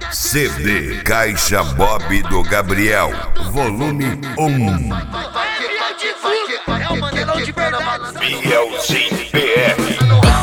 CD Caixa Bob do Gabriel, volume 1. É o Mandelão de verdade. Bielzinho BR.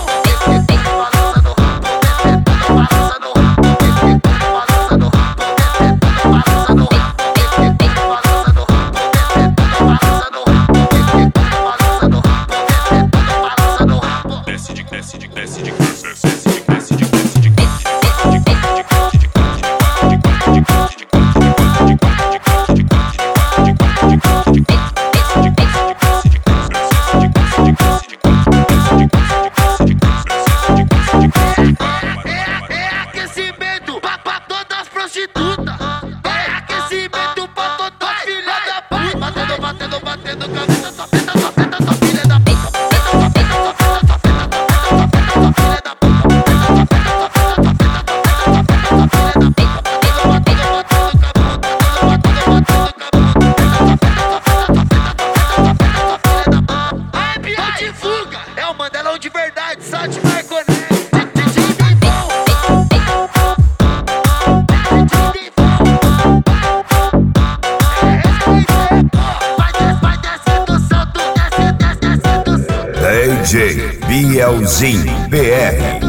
É o Mandelão de verdade, só te marco, né? DJ Bielzinho BR.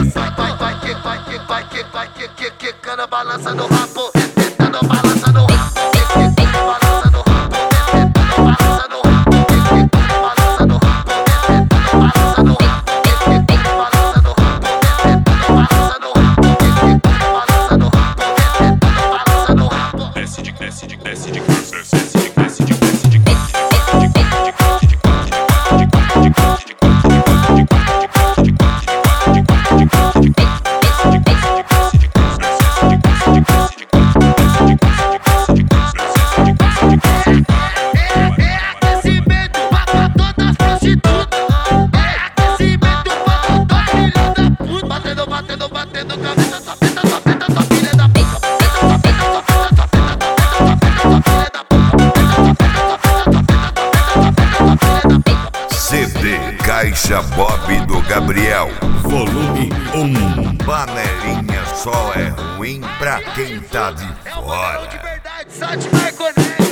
Vai quicando, balança no rabo, tentando balança no rabo, balança no rabo, balança no rabo, balança no rabo, balança no rabo, balança no rabo, balança no rabo. Desce de CD Caixa Bob do Gabriel, volume 1. Panelinha só é ruim pra quem tá de fora. De verdade, só te marco, né?